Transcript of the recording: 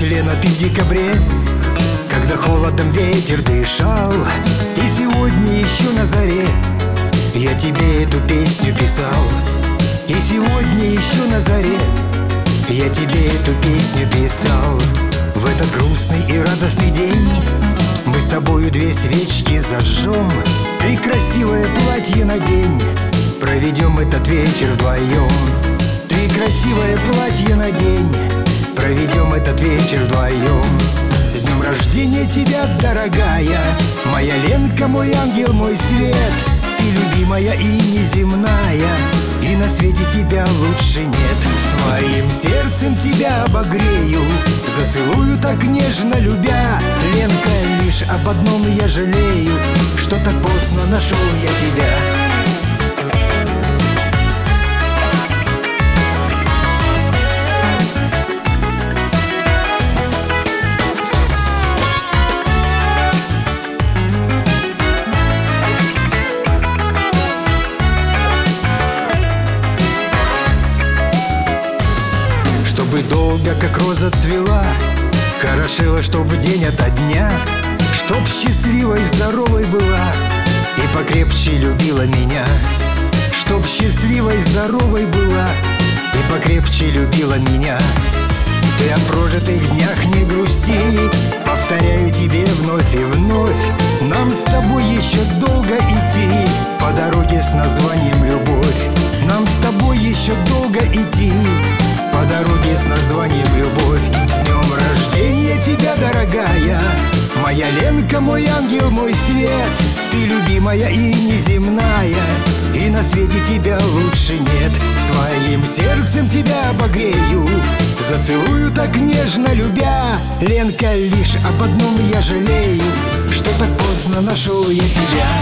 Лена, ты в декабре, когда холодом ветер дышал. И сегодня еще на заре я тебе эту песню писал. И сегодня еще на заре я тебе эту песню писал. В этот грустный и радостный день мы с тобою две свечки зажжем. Ты красивое платье надень, проведем этот вечер вдвоем. Ты красивое платье надень, проведем этот вечер вдвоем. С днем рождения тебя, дорогая, моя Ленка, мой ангел, мой свет. Ты любимая и неземная, и на свете тебя лучше нет. Своим сердцем тебя обогрею, зацелую так нежно любя. Ленка, лишь об одном я жалею, что так поздно нашел я тебя. Чтобы долго, как роза, цвела, хорошела, чтоб день ото дня, чтоб счастливой, здоровой была и покрепче любила меня. Чтоб счастливой, здоровой была и покрепче любила меня. Ты о прожитых днях не грусти, повторяю тебе вновь и вновь. Нам с тобой еще долго идти по дороге с названием любовь. Нам с тобой еще долго идти по дороге с названием любовь. С днем рождения тебя, дорогая, моя Ленка, мой ангел, мой свет. Ты любимая и неземная, и на свете тебя лучше нет. Своим сердцем тебя обогрею, зацелую так нежно любя. Ленка, лишь об одном я жалею, что так поздно нашел я тебя.